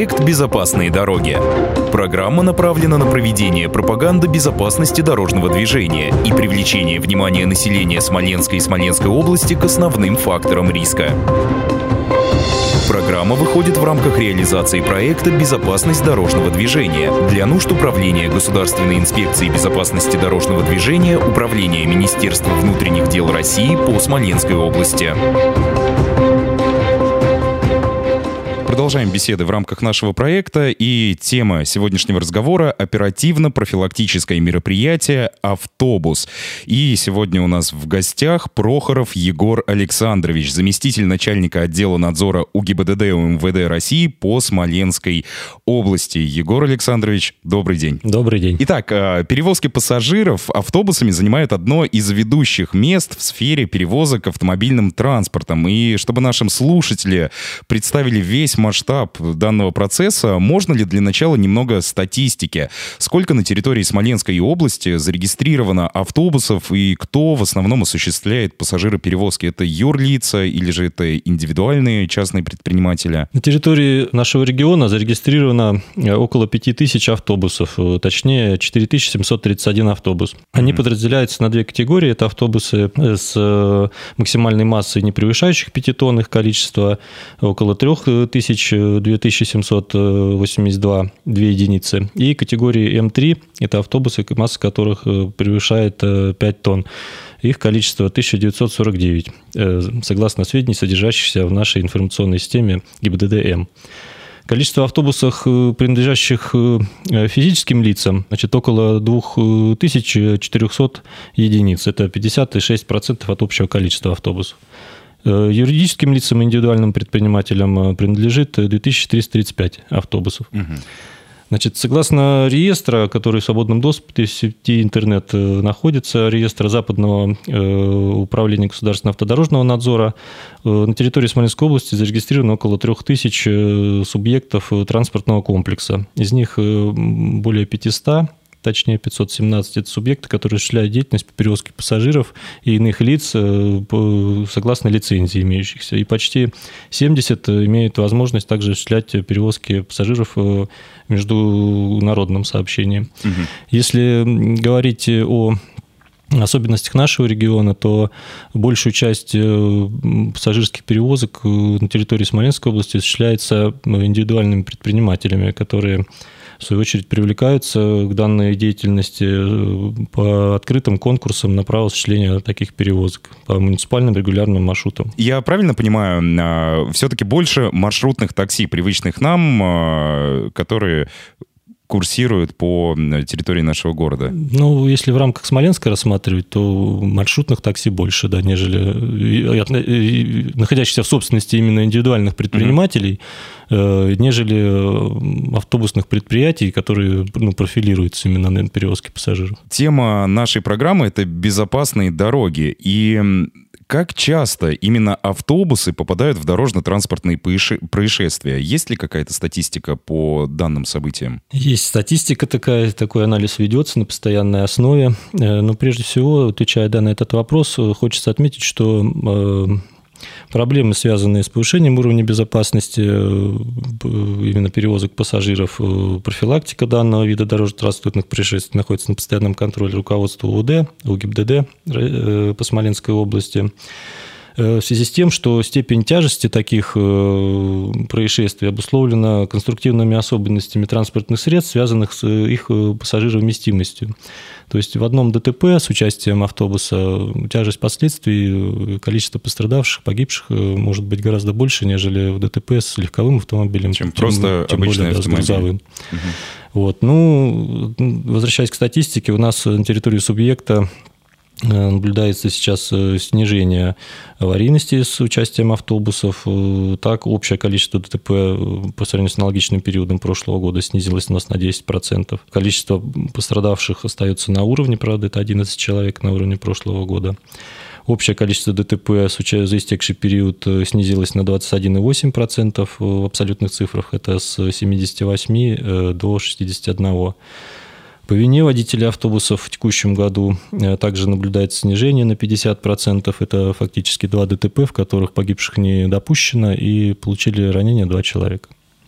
Проект «Безопасные дороги». Программа направлена на проведение пропаганды безопасности дорожного движения и привлечение внимания населения Смоленска и Смоленской области к основным факторам риска. Программа выходит в рамках реализации проекта «Безопасность дорожного движения» для нужд Управления Государственной инспекции безопасности дорожного движения Управления Министерства внутренних дел России по Смоленской области. Продолжаем беседы в рамках нашего проекта, и тема сегодняшнего разговора — оперативно-профилактическое мероприятие «Автобус». И сегодня у нас в гостях Прохоров Егор Александрович, заместитель начальника отдела надзора УГИБДД УМВД России по Смоленской области. Егор Александрович, добрый день. Добрый день. Итак, перевозки пассажиров автобусами занимают одно из ведущих мест в сфере перевозок автомобильным транспортом. И чтобы нашим слушателям представили весь масштаб данного процесса, можно ли для начала немного статистики? Сколько на территории Смоленской области зарегистрировано автобусов и кто в основном осуществляет пассажироперевозки? Это юрлица или же это индивидуальные частные предприниматели? На территории нашего региона зарегистрировано около 5000 автобусов, точнее 4731 автобус. Они подразделяются на две категории. Это автобусы с максимальной массой, не превышающих 5 тонн, их количество около 3000, 2782 2 единицы. И категории М3 – это автобусы, масса которых превышает 5 тонн. Их количество 1949, согласно сведений, содержащихся в нашей информационной системе ГИБДД-М. Количество автобусов, принадлежащих физическим лицам, значит, около 2400 единиц. Это 56% от общего количества автобусов. Юридическим лицам и индивидуальным предпринимателям принадлежит 2335 автобусов. Значит, согласно реестра, который в свободном доступе в сети интернет находится, реестра Западного управления государственного автодорожного надзора, на территории Смоленской области зарегистрировано около 3000 субъектов транспортного комплекса. Из них более 500, точнее 517, это субъекты, которые осуществляют деятельность по перевозке пассажиров и иных лиц согласно лицензии имеющихся. И почти 70 имеют возможность также осуществлять перевозки пассажиров международным сообщением. Если говорить о особенностях нашего региона, то большую часть пассажирских перевозок на территории Смоленской области осуществляется индивидуальными предпринимателями, которые в свою очередь привлекаются к данной деятельности по открытым конкурсам на право осуществления таких перевозок по муниципальным регулярным маршрутам. Я правильно понимаю, все-таки больше маршрутных такси, привычных нам, которые курсируют по территории нашего города? Ну, если в рамках Смоленска рассматривать, то маршрутных такси больше, да, нежели находящихся в собственности именно индивидуальных предпринимателей, нежели автобусных предприятий, которые профилируются именно на перевозке пассажиров. Тема нашей программы — это безопасные дороги. И как часто именно автобусы попадают в дорожно-транспортные происшествия? Есть ли какая-то статистика по данным событиям? Есть статистика такой анализ ведется на постоянной основе. Но прежде всего, отвечая на этот вопрос, хочется отметить, что проблемы, связанные с повышением уровня безопасности именно перевозок пассажиров, профилактика данного вида дорожно-транспортных происшествий находится на постоянном контроле руководства УВД, УГИБДД по Смоленской области. В связи с тем, что степень тяжести таких происшествий обусловлена конструктивными особенностями транспортных средств, связанных с их пассажировместимостью. То есть в одном ДТП с участием автобуса тяжесть последствий, количество пострадавших, погибших может быть гораздо больше, нежели в ДТП с легковым автомобилем, чем просто обычный автомобиль. Вот. Возвращаясь к статистике, у нас на территории субъекта наблюдается сейчас снижение аварийности с участием автобусов. Так, общее количество ДТП по сравнению с аналогичным периодом прошлого года снизилось у нас на 10%. Количество пострадавших остается на уровне, правда, это 11 человек на уровне прошлого года. Общее количество ДТП за истекший период снизилось на 21,8%. В абсолютных цифрах это с 78 до 61. По вине водителей автобусов в текущем году также наблюдается снижение на 50%. Это фактически 2 ДТП, в которых погибших не допущено, и получили ранения 2 человека.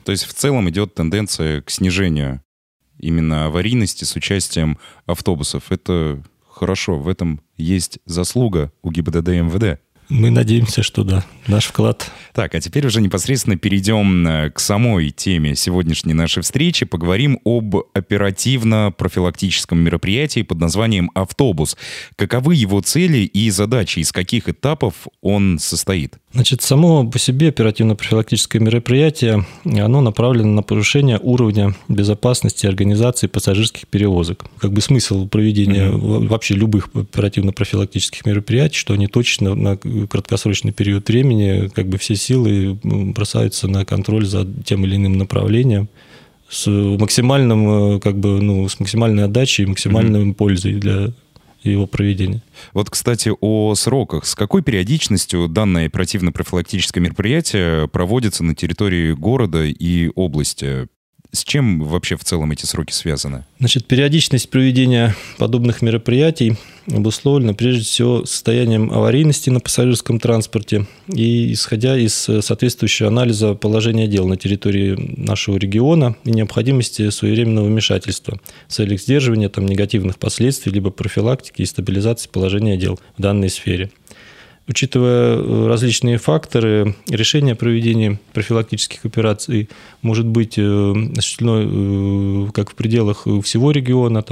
То есть в целом идет тенденция к снижению именно аварийности с участием автобусов. Это хорошо, в этом есть заслуга у ГИБДД и МВД. Мы надеемся, что да, наш вклад. Так, а теперь уже непосредственно перейдем к самой теме сегодняшней нашей встречи. Поговорим об оперативно-профилактическом мероприятии под названием «Автобус». Каковы его цели и задачи, из каких этапов он состоит? Значит, само по себе оперативно-профилактическое мероприятие, оно направлено на повышение уровня безопасности организации пассажирских перевозок. Как бы смысл проведения вообще любых оперативно-профилактических мероприятий, что они точно на краткосрочный период времени как бы все силы бросаются на контроль за тем или иным направлением с максимальным, с максимальной отдачей и максимальной пользой для его проведения. Вот, кстати, о сроках. С какой периодичностью данное оперативно-профилактическое мероприятие проводится на территории города и области? С чем вообще в целом эти сроки связаны? Значит, периодичность проведения подобных мероприятий обусловлена прежде всего состоянием аварийности на пассажирском транспорте и исходя из соответствующего анализа положения дел на территории нашего региона и необходимости своевременного вмешательства в целях сдерживания негативных последствий либо профилактики и стабилизации положения дел в данной сфере. Учитывая различные факторы, решение о проведении профилактических операций может быть осуществлено как в пределах всего региона,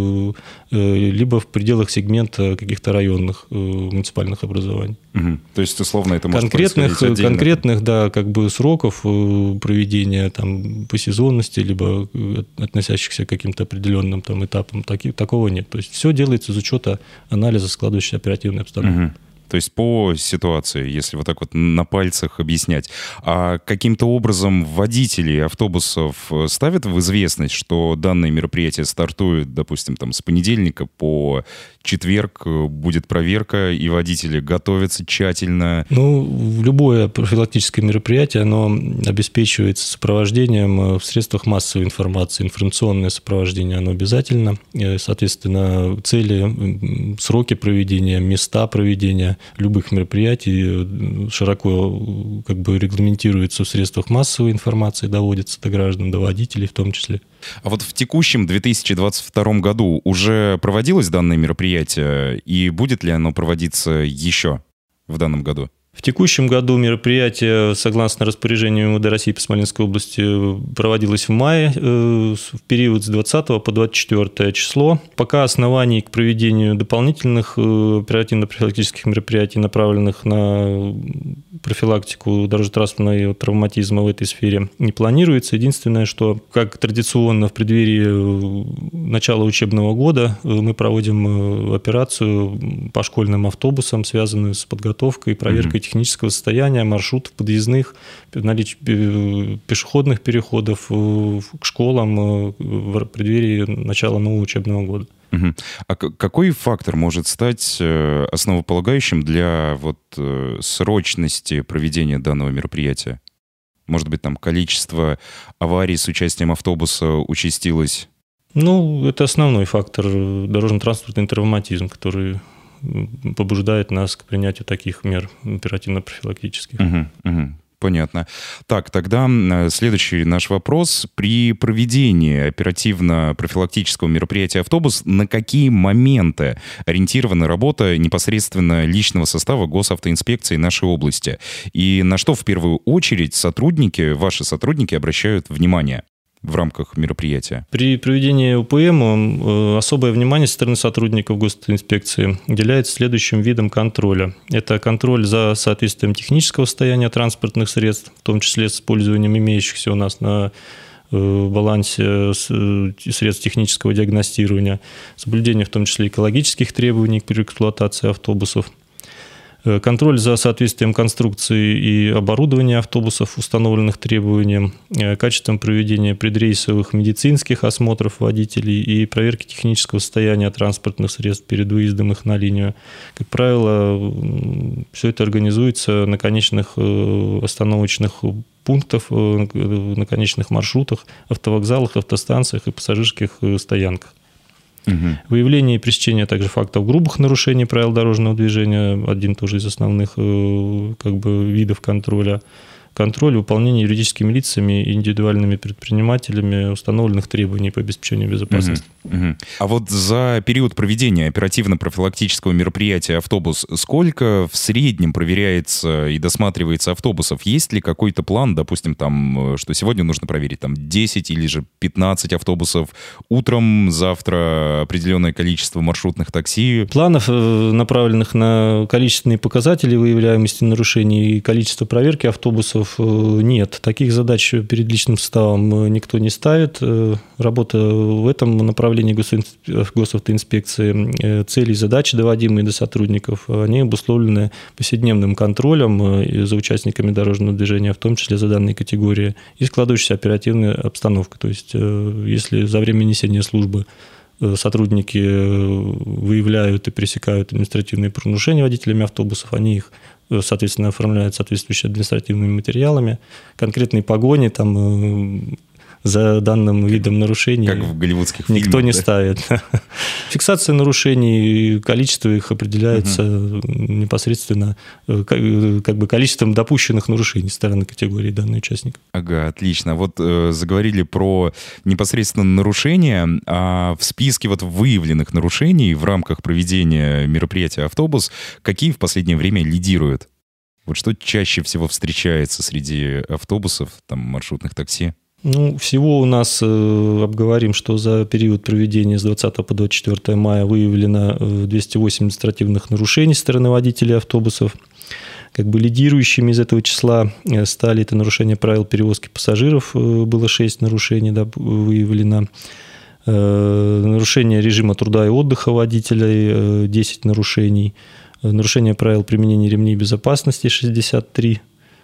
либо в пределах сегмента каких-то районных муниципальных образований. Угу. То есть, условно, это может происходить отдельно? Конкретных, сроков проведения по сезонности, либо относящихся к каким-то определенным этапам, такого нет. То есть, все делается из учета анализа складывающейся оперативной обстановки. Угу. То есть по ситуации, если вот так вот на пальцах объяснять. А каким-то образом водители автобусов ставят в известность, что данное мероприятие стартует, допустим, с понедельника по четверг будет проверка, и водители готовятся тщательно? Любое профилактическое мероприятие, оно обеспечивается сопровождением в средствах массовой информации. Информационное сопровождение, оно обязательно. Соответственно, цели, сроки проведения, места проведения любых мероприятий широко регламентируется в средствах массовой информации, доводится до граждан, до водителей в том числе. А вот в текущем 2022 году уже проводилось данное мероприятие, и будет ли оно проводиться еще в данном году? В текущем году мероприятие, согласно распоряжению МВД России по Смоленской области, проводилось в мае, в период с 20 по 24 число. Пока оснований к проведению дополнительных оперативно-профилактических мероприятий, направленных на профилактику дорожно-транспортного травматизма в этой сфере, не планируется. Единственное, что, как традиционно в преддверии начала учебного года, мы проводим операцию по школьным автобусам, связанную с подготовкой и проверкой технического состояния маршрутов подъездных, пешеходных переходов к школам в преддверии начала нового учебного года. А какой фактор может стать основополагающим для срочности проведения данного мероприятия? Может быть, количество аварий с участием автобуса участилось? Это основной фактор, дорожно-транспортный травматизм, который побуждает нас к принятию таких мер оперативно-профилактических. Понятно. Так, тогда следующий наш вопрос. При проведении оперативно-профилактического мероприятия «Автобус» на какие моменты ориентирована работа непосредственно личного состава госавтоинспекции нашей области? И на что в первую очередь ваши сотрудники обращают внимание в рамках мероприятия? При проведении УПМ особое внимание со стороны сотрудников госинспекции уделяется следующим видам контроля. Это контроль за соответствием технического состояния транспортных средств, в том числе с использованием имеющихся у нас на балансе средств технического диагностирования, соблюдение в том числе экологических требований при эксплуатации автобусов, контроль за соответствием конструкции и оборудования автобусов, установленных требованиям, качеством проведения предрейсовых медицинских осмотров водителей и проверки технического состояния транспортных средств перед выездом их на линию. Как правило, все это организуется на конечных остановочных пунктах, на конечных маршрутах, автовокзалах, автостанциях и пассажирских стоянках. Выявление и пресечение также фактов грубых нарушений правил дорожного движения, один тоже из основных видов контроля. контроль выполнения юридическими лицами и индивидуальными предпринимателями установленных требований по обеспечению безопасности. А вот за период проведения оперативно-профилактического мероприятия «Автобус» сколько в среднем проверяется и досматривается автобусов? Есть ли какой-то план, допустим, там, что сегодня нужно проверить там 10 или же 15 автобусов, утром, завтра определенное количество маршрутных такси? Планов, направленных на количественные показатели выявляемости нарушений и количество проверки автобусов, нет. Таких задач перед личным составом никто не ставит. Работа в этом направлении госавтоинспекции, цели и задачи, доводимые до сотрудников, они обусловлены повседневным контролем за участниками дорожного движения, в том числе за данные категории, и складывающейся оперативной обстановкой. То есть, если за время несения службы сотрудники выявляют и пресекают административные правонарушения водителями автобусов, они их, соответственно, оформляют соответствующими административными материалами, конкретные погони там за данным видом нарушений как в голливудских фильмах, никто не ставит. Фиксация нарушений, количество их определяется непосредственно как бы количеством допущенных нарушений со стороны категории данного участника. Ага, отлично. Вот заговорили про непосредственно нарушения, а в списке вот выявленных нарушений в рамках проведения мероприятия «Автобус» какие в последнее время лидируют? Вот что чаще всего встречается среди автобусов, там, маршрутных такси? Ну, всего у нас, обговорим, что за период проведения с 20 по 24 мая выявлено 208 административных нарушений со стороны водителей автобусов. Как бы лидирующими из этого числа стали это нарушение правил перевозки пассажиров, было 6 нарушений, да, выявлено. Нарушение режима труда и отдыха водителей, 10 нарушений. Нарушение правил применения ремней безопасности, 63.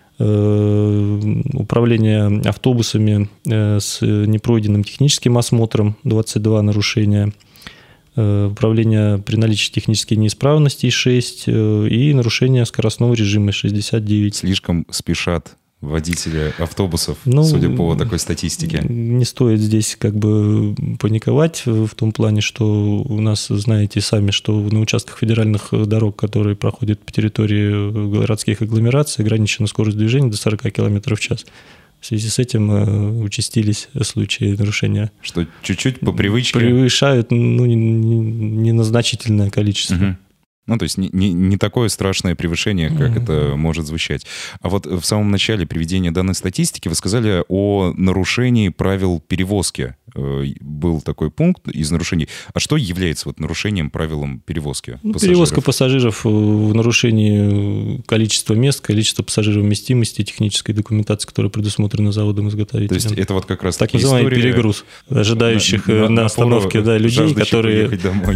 Управление автобусами с непройденным техническим осмотром, 22 нарушения, управление при наличии технической неисправности, 6, и нарушение скоростного режима, 69. Слишком спешат водители автобусов, судя по такой статистике. Не стоит здесь как бы паниковать в том плане, что у нас, знаете сами, что на участках федеральных дорог, которые проходят по территории городских агломераций, ограничена скорость движения до 40 км в час. В связи с этим участились случаи нарушения. Что чуть-чуть по привычке? Превышают незначительное количество. Угу. Ну, то есть не такое страшное превышение, как это может звучать. А вот в самом начале приведения данной статистики вы сказали о нарушении правил перевозки. Был такой пункт из нарушений. А что является вот нарушением правилам перевозки пассажиров? Перевозка пассажиров в нарушении количества мест, количества пассажиров вместимости, технической документации, которая предусмотрена заводом-изготовителем. То есть это вот как раз так таки называемый история... перегруз ожидающих на остановке людей, которые... домой.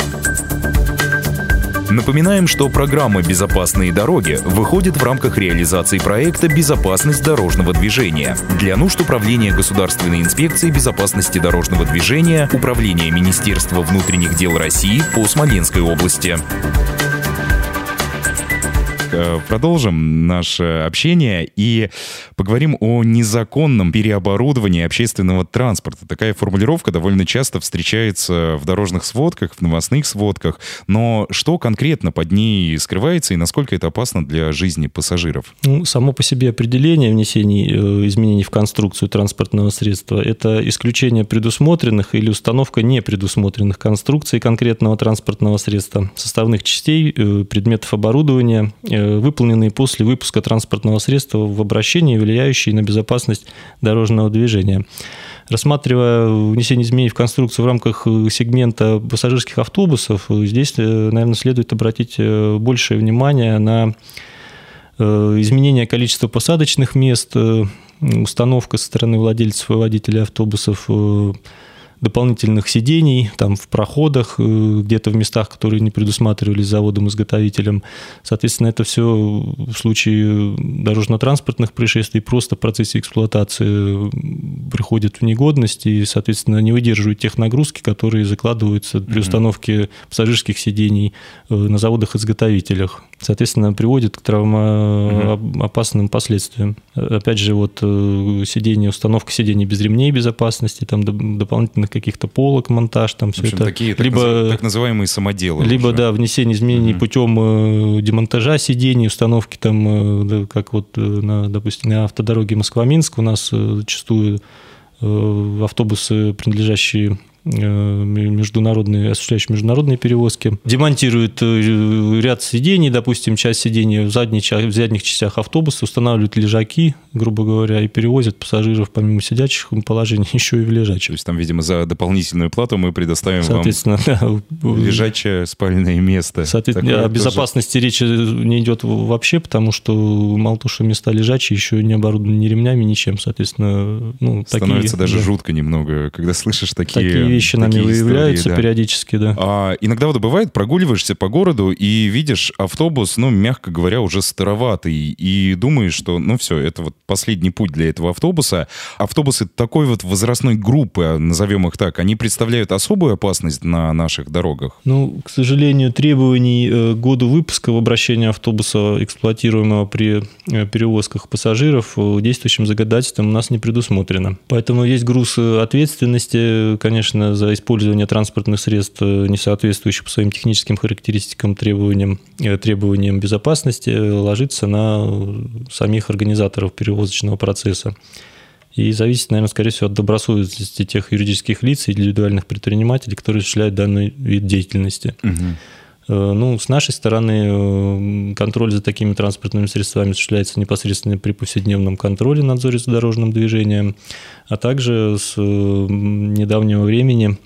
Напоминаем, что программа «Безопасные дороги» выходит в рамках реализации проекта «Безопасность дорожного движения» для нужд Управления Государственной инспекции безопасности дорожного движения, Управления Министерства внутренних дел России по Смоленской области. Продолжим наше общение и поговорим о незаконном переоборудовании общественного транспорта. Такая формулировка довольно часто встречается в дорожных сводках, в новостных сводках. Но что конкретно под ней скрывается и насколько это опасно для жизни пассажиров? Само по себе определение внесения изменений в конструкцию транспортного средства – это исключение предусмотренных или установка непредусмотренных конструкций конкретного транспортного средства, составных частей, предметов оборудования, выполненные после выпуска транспортного средства в обращении, влияющие на безопасность дорожного движения. Рассматривая внесение изменений в конструкцию в рамках сегмента пассажирских автобусов, здесь, наверное, следует обратить большее внимание на изменение количества посадочных мест, установка со стороны владельцев и водителей автобусов дополнительных сидений там, в проходах, где-то в местах, которые не предусматривались заводом-изготовителем. Соответственно, это все в случае дорожно-транспортных происшествий просто в процессе эксплуатации приходит в негодность и, соответственно, не выдерживают тех нагрузки, которые закладываются при установке пассажирских сидений на заводах-изготовителях. Соответственно, приводит к травмоопасным последствиям. Опять же, вот установка сидений без ремней безопасности, там дополнительных подъемных каких-то полок, монтаж, там все это. Такие так называемые самоделы. Либо, да, внесение изменений путем демонтажа сидений, установки там, как вот, допустим, на автодороге Москва-Минск у нас зачастую автобусы, принадлежащие осуществляющие международные перевозки, демонтируют ряд сидений, допустим, часть сидений в задних частях автобуса, устанавливают лежаки, грубо говоря, и перевозят пассажиров помимо сидячих положений еще и в лежачее. То есть там, видимо, за дополнительную плату мы предоставим вам лежачее спальное место. Соответственно, о безопасности речи не идет вообще, потому что мало того, что места лежачие, еще не оборудованы ни ремнями, ничем, соответственно. Становится даже жутко немного, когда слышишь такие вещи нами выявляются периодически, да. Иногда вот бывает, прогуливаешься по городу и видишь автобус, мягко говоря, уже староватый, и думаешь, что, все, это вот последний путь для этого автобуса. Автобусы такой вот возрастной группы, назовем их так, они представляют особую опасность на наших дорогах? К сожалению, требований к году выпуска в обращении автобуса, эксплуатируемого при перевозках пассажиров, действующим законодательством у нас не предусмотрено. Поэтому есть груз ответственности, конечно, за использование транспортных средств, не соответствующих по своим техническим характеристикам, требованиям безопасности, ложится на самих организаторов перевозочного процесса. И зависит, наверное, скорее всего, от добросовестности тех юридических лиц и индивидуальных предпринимателей, которые осуществляют данный вид деятельности. С нашей стороны контроль за такими транспортными средствами осуществляется непосредственно при повседневном контроле, надзоре за дорожным движением, а также с недавнего времени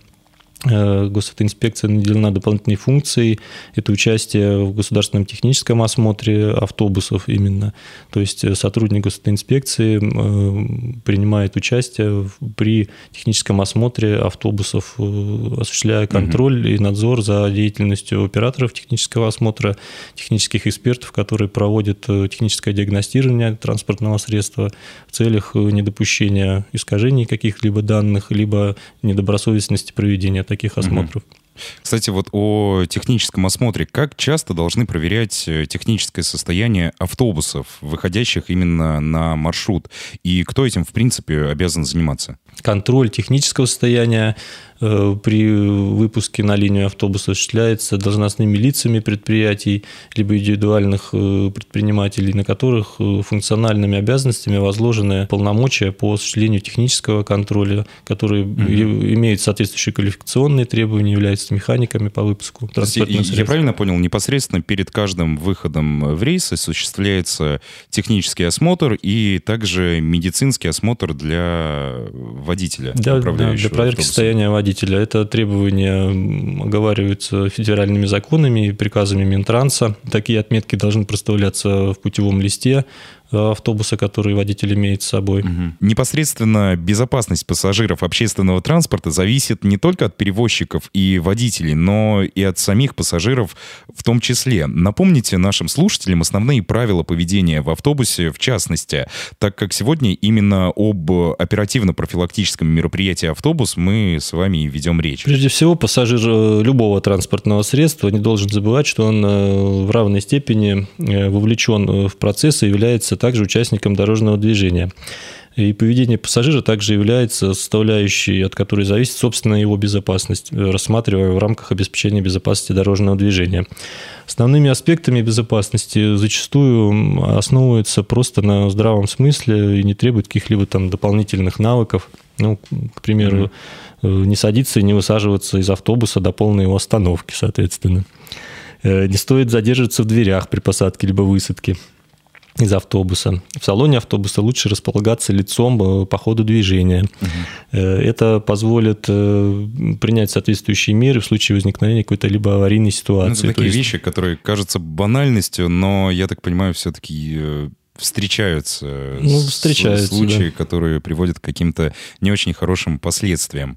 Госавтоинспекция наделена дополнительной функцией. Это участие в государственном техническом осмотре автобусов именно. То есть сотрудник Госавтоинспекции принимает участие при техническом осмотре автобусов, осуществляя контроль и надзор за деятельностью операторов технического осмотра, технических экспертов, которые проводят техническое диагностирование транспортного средства в целях недопущения искажений каких-либо данных, либо недобросовестности проведения таких осмотров. Кстати, вот о техническом осмотре. Как часто должны проверять техническое состояние автобусов, выходящих именно на маршрут? И кто этим, в принципе, обязан заниматься? Контроль технического состояния при выпуске на линию автобуса осуществляется должностными лицами предприятий, либо индивидуальных предпринимателей, на которых функциональными обязанностями возложены полномочия по осуществлению технического контроля, которые имеют соответствующие квалификационные требования, являются механиками по выпуску транспортных средств. Я правильно понял, непосредственно перед каждым выходом в рейс осуществляется технический осмотр и также медицинский осмотр для водителя, управляющего для проверки автобусом. Состояния водителя. Это требования оговариваются федеральными законами и приказами Минтранса. Такие отметки должны проставляться в путевом листе автобуса, который водитель имеет с собой. Непосредственно безопасность пассажиров общественного транспорта зависит не только от перевозчиков и водителей, но и от самих пассажиров в том числе. Напомните нашим слушателям основные правила поведения в автобусе, в частности, так как сегодня именно об оперативно-профилактическом мероприятии «Автобус» мы с вами и ведем речь. Прежде всего, пассажир любого транспортного средства не должен забывать, что он в равной степени вовлечен в процесс и является также участником дорожного движения. И поведение пассажира также является составляющей, от которой зависит, собственно, его безопасность, рассматривая в рамках обеспечения безопасности дорожного движения. Основными аспектами безопасности зачастую основываются просто на здравом смысле и не требуют каких-либо там дополнительных навыков. К примеру, не садиться и не высаживаться из автобуса до полной его остановки, соответственно. Не стоит задерживаться в дверях при посадке либо высадке из автобуса. В салоне автобуса лучше располагаться лицом по ходу движения. Это позволит принять соответствующие меры в случае возникновения какой-то либо аварийной ситуации. Это такие вещи, которые кажутся банальностью, но, я так понимаю, все-таки встречаются случаи, которые приводят к каким-то не очень хорошим последствиям.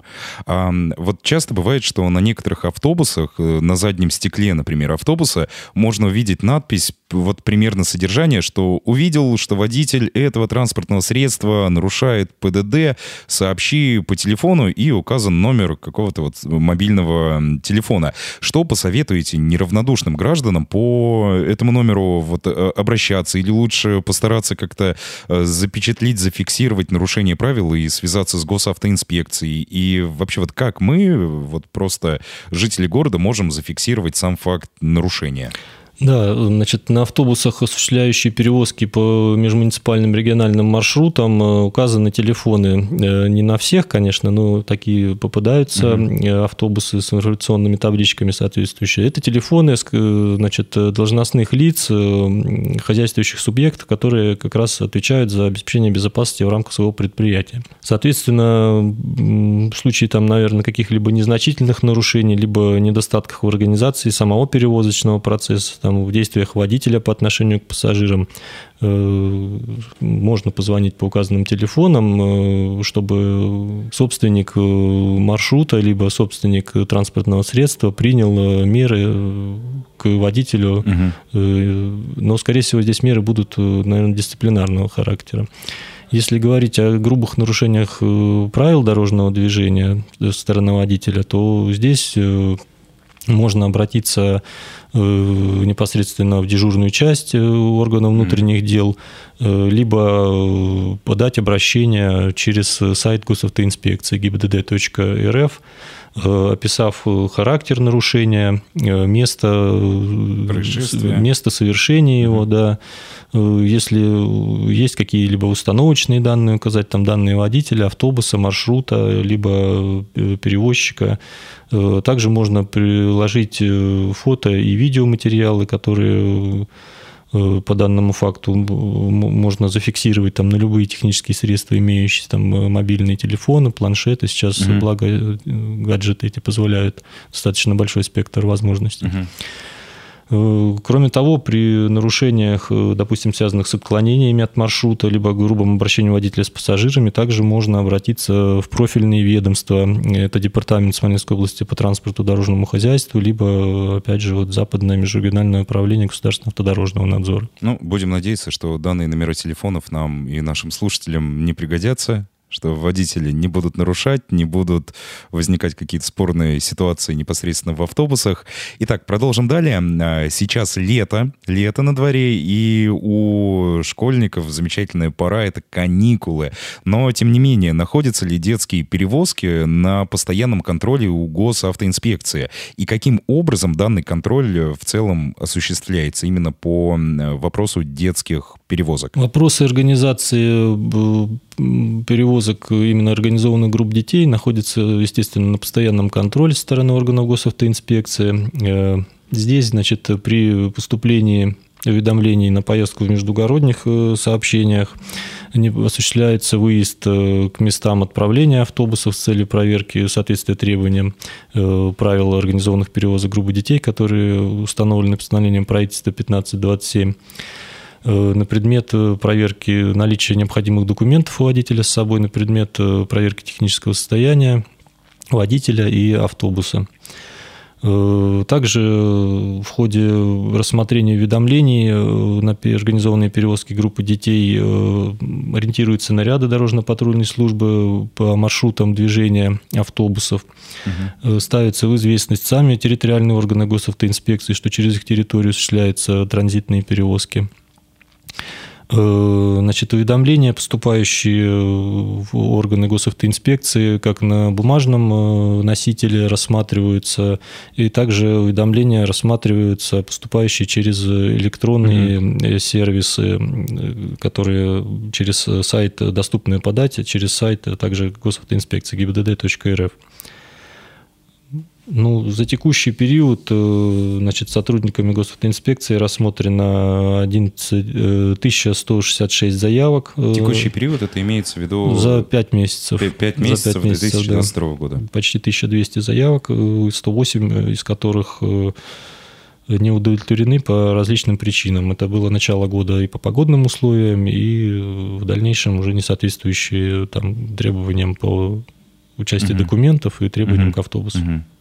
Вот часто бывает, что на некоторых автобусах, на заднем стекле, например, автобуса, можно увидеть надпись вот примерно содержание, что увидел, что водитель этого транспортного средства нарушает ПДД, сообщи по телефону, и указан номер какого-то вот мобильного телефона. Что посоветуете неравнодушным гражданам по этому номеру вот обращаться, или лучше постараться как-то запечатлеть, зафиксировать нарушение правил и связаться с госавтоинспекцией? И вообще вот как мы, вот просто жители города, можем зафиксировать сам факт нарушения? Да, значит, на автобусах, осуществляющие перевозки по межмуниципальным региональным маршрутам, указаны телефоны. Не на всех, конечно, но такие попадаются автобусы с информационными табличками соответствующие. Это телефоны, значит, должностных лиц, хозяйствующих субъектов, которые как раз отвечают за обеспечение безопасности в рамках своего предприятия. Соответственно, в случае, там, наверное, каких-либо незначительных нарушений, либо недостатков в организации самого перевозочного процесса, там, в действиях водителя по отношению к пассажирам, можно позвонить по указанным телефонам, чтобы собственник маршрута либо собственник транспортного средства принял меры к водителю. Но, скорее всего, здесь меры будут, наверное, дисциплинарного характера. Если говорить о грубых нарушениях правил дорожного движения со стороны водителя, то здесь можно обратиться непосредственно в дежурную часть органов внутренних дел, либо подать обращение через сайт госавтоинспекции gibdd.rf, описав характер нарушения, место совершения его, да. Если есть какие-либо установочные данные, указать там данные водителя, автобуса, маршрута, либо перевозчика. Также можно приложить фото и видеоматериалы, которые по данному факту можно зафиксировать там на любые технические средства, имеющиеся там мобильные телефоны, планшеты. Сейчас, благо, гаджеты эти позволяют достаточно большой спектр возможностей. Кроме того, при нарушениях, допустим, связанных с отклонениями от маршрута, либо грубым обращением водителя с пассажирами, также можно обратиться в профильные ведомства. Это департамент Смоленской области по транспорту, дорожному хозяйству, либо, опять же, вот Западное межрегиональное управление государственного автодорожного надзора. Ну, будем надеяться, что данные номера телефонов нам и нашим слушателям не пригодятся, что водители не будут нарушать, не будут возникать какие-то спорные ситуации непосредственно в автобусах. Итак, продолжим далее. Сейчас лето на дворе, и у школьников замечательная пора — это каникулы. Но, тем не менее, находятся ли детские перевозки на постоянном контроле у госавтоинспекции? И каким образом данный контроль в целом осуществляется именно по вопросу детских перевозок? Вопросы организации перевозок именно организованных групп детей находятся, естественно, на постоянном контроле со стороны органов госавтоинспекции. Здесь, значит, при поступлении уведомлений на поездку в междугородних сообщениях осуществляется выезд к местам отправления автобусов с целью проверки соответствия требованиям правил организованных перевозок группы детей, которые установлены постановлением правительства 1527. На предмет проверки наличия необходимых документов у водителя с собой, на предмет проверки технического состояния водителя и автобуса. Также в ходе рассмотрения уведомлений на организованные перевозки группы детей ориентируются наряды дорожно-патрульной службы по маршрутам движения автобусов. Ставятся в известность сами территориальные органы госавтоинспекции, что через их территорию осуществляются транзитные перевозки. Значит, уведомления, поступающие в органы госавтоинспекции, как на бумажном носителе, рассматриваются, и также уведомления рассматриваются, поступающие через электронные сервисы, которые через сайт доступны подать, через сайт также госавтоинспекции gibdd.rf. Ну, за текущий период, значит, сотрудниками госавтоинспекции рассмотрено 11 166 заявок. Текущий период, это имеется в виду... За 5 месяцев. 5 месяцев 2022 года. Почти 1200 заявок, 108 из которых не удовлетворены по различным причинам. Это было начало года и по погодным условиям, и в дальнейшем уже не соответствующие там требованиям по части документов и требованиям к автобусу.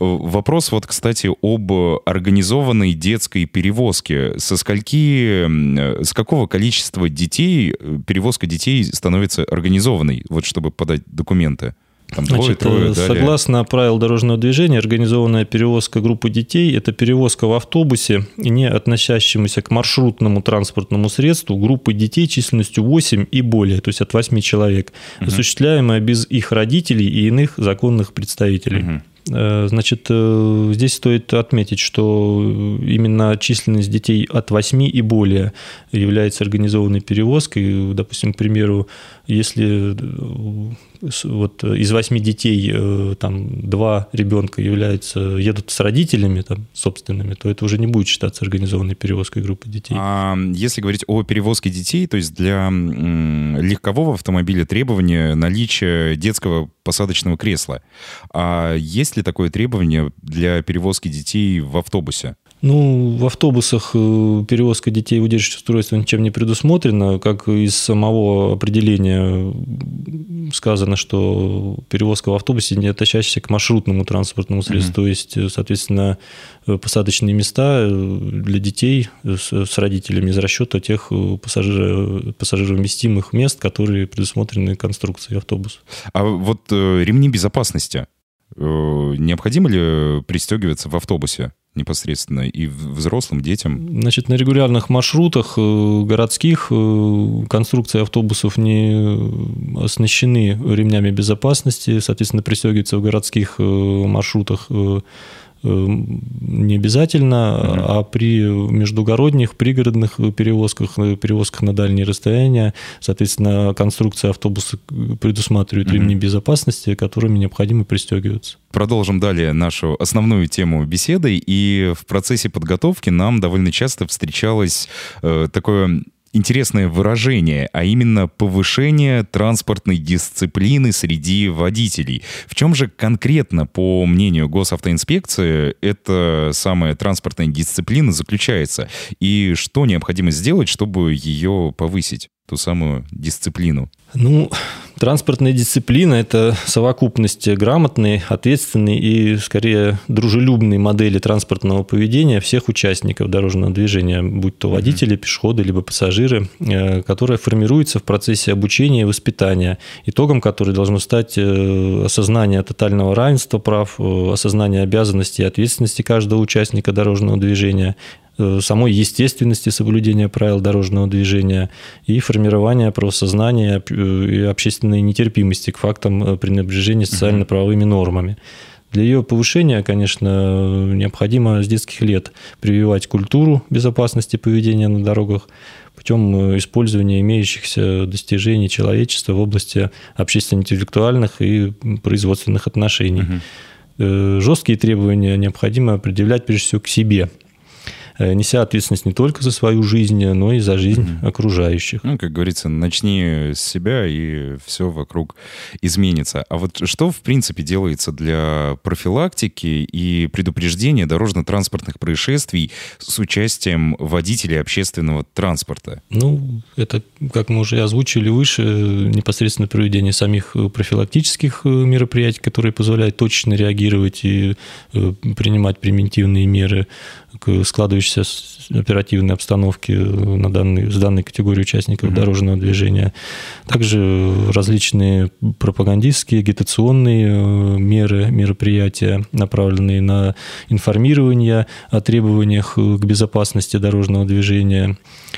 Вопрос вот, кстати, об организованной детской перевозке. С какого количества детей перевозка детей становится организованной, вот чтобы подать документы? Там Значит, трое, согласно правилам дорожного движения, организованная перевозка группы детей – это перевозка в автобусе, не относящемуся к маршрутному транспортному средству, группы детей численностью 8 и более, то есть от 8 человек, осуществляемая без их родителей и иных законных представителей. Значит, здесь стоит отметить, что именно численность детей от 8 и более является организованной перевозкой. Допустим, к примеру, если вот из 8 детей там 2 ребенка едут с родителями там, собственными, то это уже не будет считаться организованной перевозкой группы детей. А если говорить о перевозке детей, то есть для легкового автомобиля требование наличия детского посадочного кресла. А есть ли такое требование для перевозки детей в автобусе? Ну, в автобусах перевозка детей в удерживающее устройство ничем не предусмотрена. Как из самого определения сказано, что перевозка в автобусе, не относящаяся к маршрутному транспортному средству, то есть, соответственно, посадочные места для детей с родителями из расчета тех пассажировместимых мест, которые предусмотрены конструкцией автобуса. А вот ремни безопасности необходимо ли пристегиваться в автобусе непосредственно и взрослым, детям? Значит, на регулярных маршрутах городских конструкции автобусов не оснащены ремнями безопасности, соответственно, пристегиваться в городских маршрутах не обязательно, а при междугородних, пригородных перевозках на дальние расстояния, соответственно, конструкция автобуса предусматривает ремни безопасности, которыми необходимо пристегиваться. Продолжим далее нашу основную тему беседы, и в процессе подготовки нам довольно часто встречалось такое интересное выражение, а именно повышение транспортной дисциплины среди водителей. В чем же конкретно, по мнению госавтоинспекции, эта самая транспортная дисциплина заключается? И что необходимо сделать, чтобы ее повысить, ту самую дисциплину? Ну, транспортная дисциплина – это совокупность грамотной, ответственной и, скорее, дружелюбной модели транспортного поведения всех участников дорожного движения, будь то водители, пешеходы, либо пассажиры, которая формируется в процессе обучения и воспитания, итогом которой должно стать осознание тотального равенства прав, осознание обязанностей и ответственности каждого участника дорожного движения, самой естественности соблюдения правил дорожного движения и формирования правосознания и общественной нетерпимости к фактам пренебрежения социально-правовыми нормами. Для ее повышения, конечно, необходимо с детских лет прививать культуру безопасности поведения на дорогах путем использования имеющихся достижений человечества в области общественно-интеллектуальных и производственных отношений. Жесткие требования необходимо предъявлять прежде всего к себе, неся ответственность не только за свою жизнь, но и за жизнь окружающих. Ну, как говорится, начни с себя, и все вокруг изменится. А вот что, в принципе, делается для профилактики и предупреждения дорожно-транспортных происшествий с участием водителей общественного транспорта? Ну, это, как мы уже озвучили выше, непосредственно проведение самих профилактических мероприятий, которые позволяют точно реагировать и принимать превентивные меры к складывающейся оперативной обстановке с данной категорией участников дорожного движения. Также различные пропагандистские, агитационные мероприятия, направленные на информирование о требованиях к безопасности дорожного движения,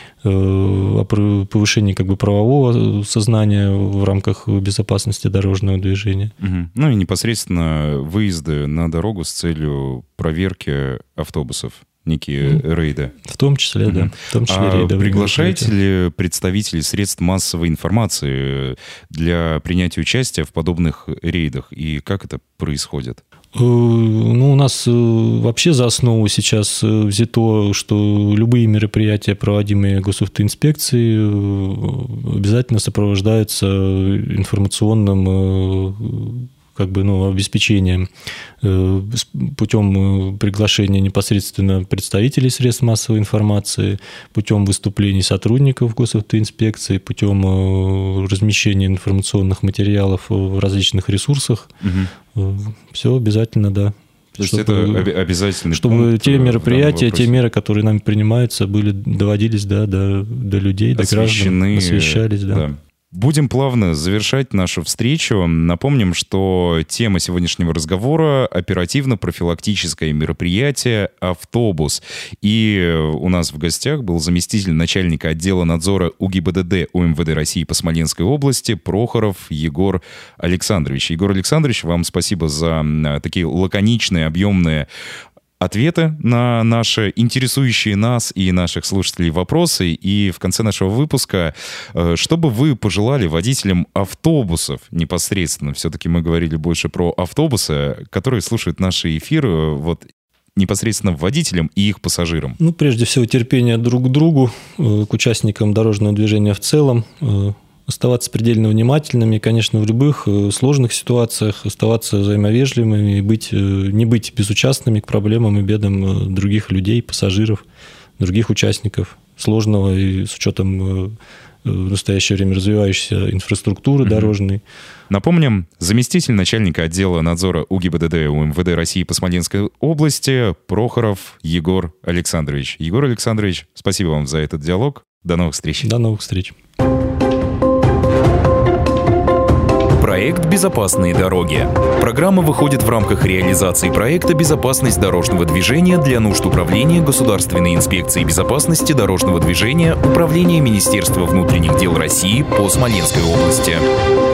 о повышении правового сознания в рамках безопасности дорожного движения. Ну и непосредственно выезды на дорогу с целью проверки автобусов, некие рейды. В том числе, да. В том числе рейды. Приглашаете ли представителей средств массовой информации для принятия участия в подобных рейдах? И как это происходит? Ну, у нас вообще за основу сейчас взято, что любые мероприятия, проводимые госавтоинспекцией, обязательно сопровождаются информационным обеспечением путем приглашения непосредственно представителей средств массовой информации, путем выступлений сотрудников госавтоинспекции, путем размещения информационных материалов в различных ресурсах. Все обязательно, да, То есть это обязательно. Чтобы те мероприятия, те меры, которые нами принимаются, доводились до людей, до граждан, освещались. Да. Будем плавно завершать нашу встречу. Напомним, что тема сегодняшнего разговора — оперативно-профилактическое мероприятие «Автобус». И у нас в гостях был заместитель начальника отдела надзора УГИБДД УМВД России по Смоленской области Прохоров Егор Александрович. Егор Александрович, вам спасибо за такие лаконичные, объемные ответы на наши интересующие нас и наших слушателей вопросы. И в конце нашего выпуска, что бы вы пожелали водителям автобусов непосредственно? Все-таки мы говорили больше про автобусы, которые слушают наши эфиры, непосредственно водителям и их пассажирам. Прежде всего, терпение друг к другу, к участникам дорожного движения в целом, оставаться предельно внимательными, конечно, в любых сложных ситуациях, оставаться взаимовежливыми, не быть безучастными к проблемам и бедам других людей, пассажиров, других участников сложного и с учетом в настоящее время развивающейся инфраструктуры дорожной. Напомним, заместитель начальника отдела надзора УГИБДД УМВД России по Смоленской области Прохоров Егор Александрович. Егор Александрович, спасибо вам за этот диалог. До новых встреч. До новых встреч. Проект «Безопасные дороги». Программа выходит в рамках реализации проекта «Безопасность дорожного движения» для нужд Управления Государственной инспекции безопасности дорожного движения Управления Министерства внутренних дел России по Смоленской области.